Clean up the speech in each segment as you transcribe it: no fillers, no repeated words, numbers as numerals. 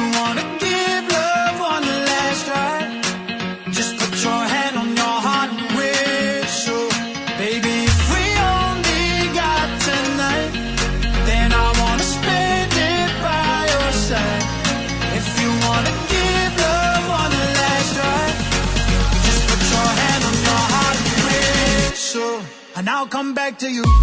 wanna give love one last try, just put your hand on your heart and whistle. Baby, if we only got tonight, then I wanna spend it by your side. If you wanna give love one last try, just put your hand on your heart and whistle, and I'll come back to you.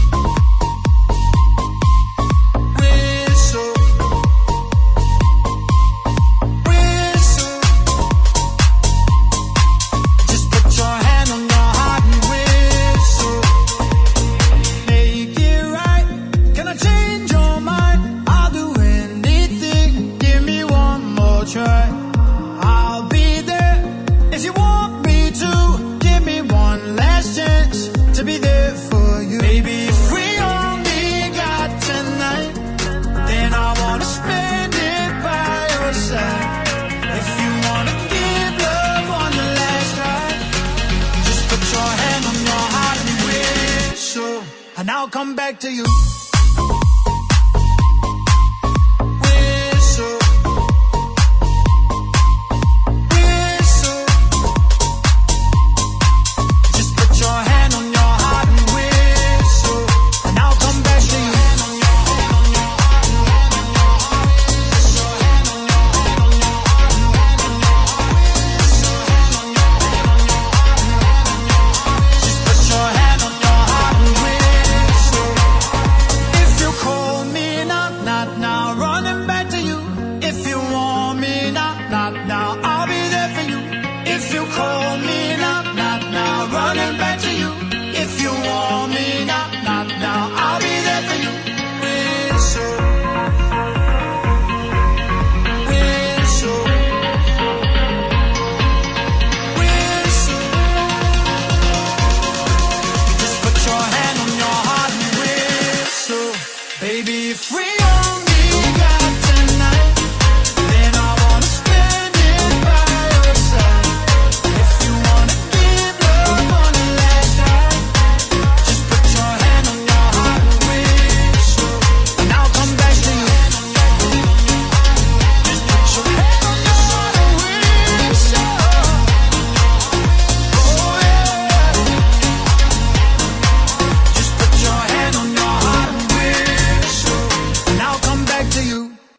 I'll be there if you want me to. Give me one last chance to be there for you. Baby, if we only got tonight, then I wanna spend it by your side. If you wanna give love on the last try, just put your hand on your heart and whistle, and I'll come back to you.